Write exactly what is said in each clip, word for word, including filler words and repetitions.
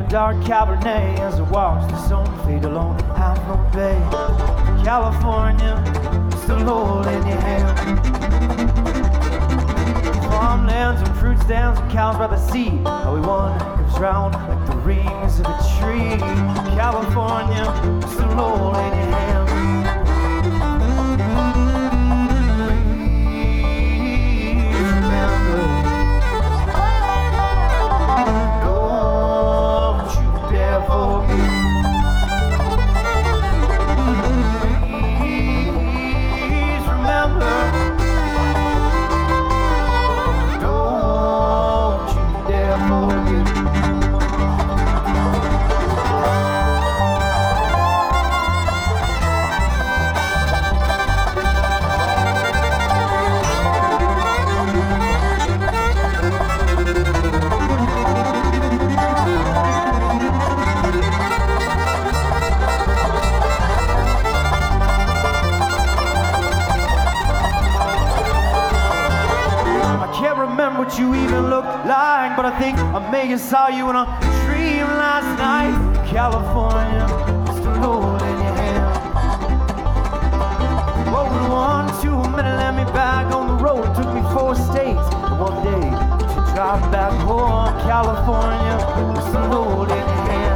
dark Cabernet as I watch the sun fade along Half Moon Bay. California, still holding your hand. Farmlands and fruit stands and cows by the sea. How we one comes round like the rings of a tree. California, still holding your hand. You even look like, but I think I may have saw you in a dream last night. California, still holding your hand. Rolled one, two, a minute, let me back on the road. It took me four states and one day to drive back home. California, still holding your hand.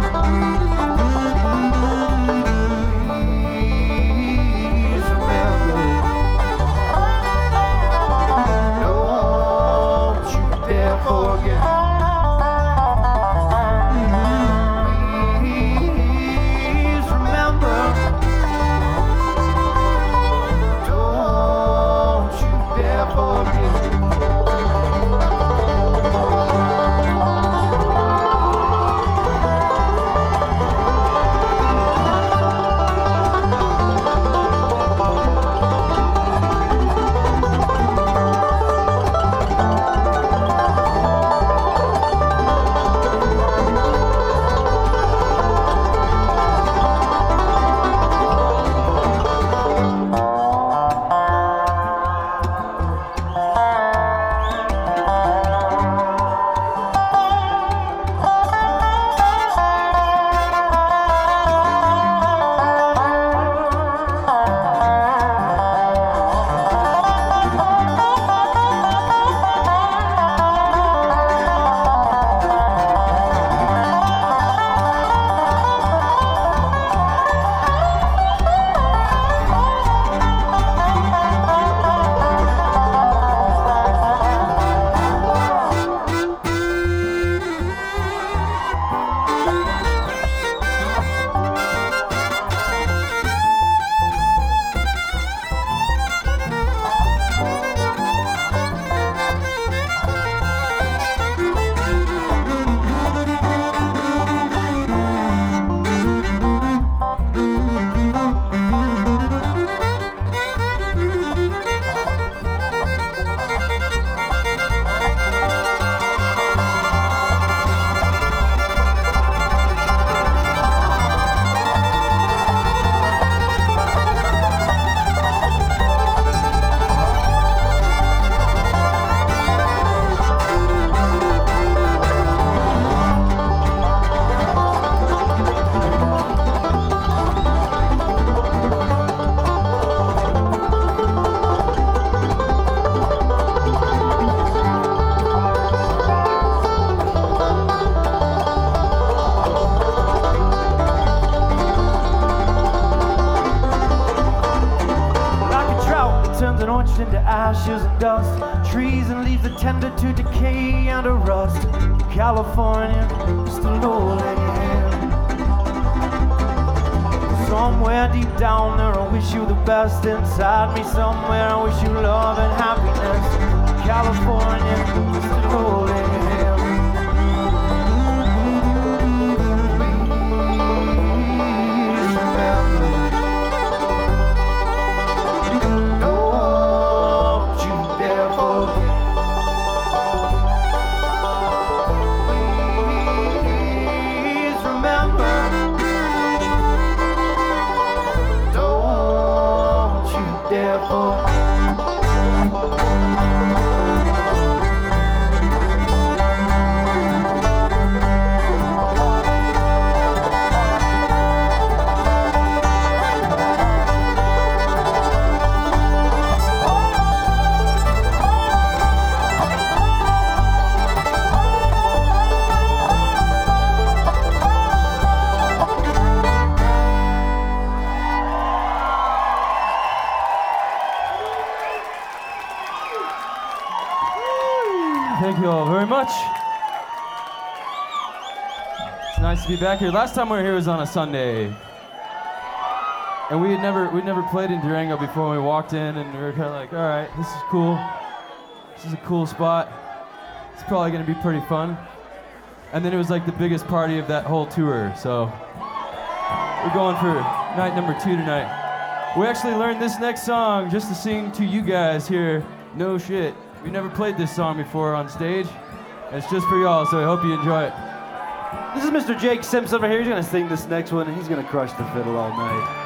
Into ashes and dust, trees and leaves that tender to decay and to rust. California, still holding your hand. Somewhere deep down there, I wish you the best. Inside me somewhere, I wish you love and happiness. California, still holding your hand. Don't you dare forget. Thank you all very much. It's nice to be back here. Last time we were here was on a Sunday. And we had never we never played in Durango before. When we walked in, and we were kind of like, all right, this is cool. This is a cool spot. It's probably gonna be pretty fun. And then it was like the biggest party of that whole tour. So we're going for night number two tonight. We actually learned this next song just to sing to you guys here. No shit. We never played this song before on stage. And it's just for y'all, so I hope you enjoy it. This is Mister Jake Simpson over here. He's gonna sing this next one, and he's gonna crush the fiddle all night.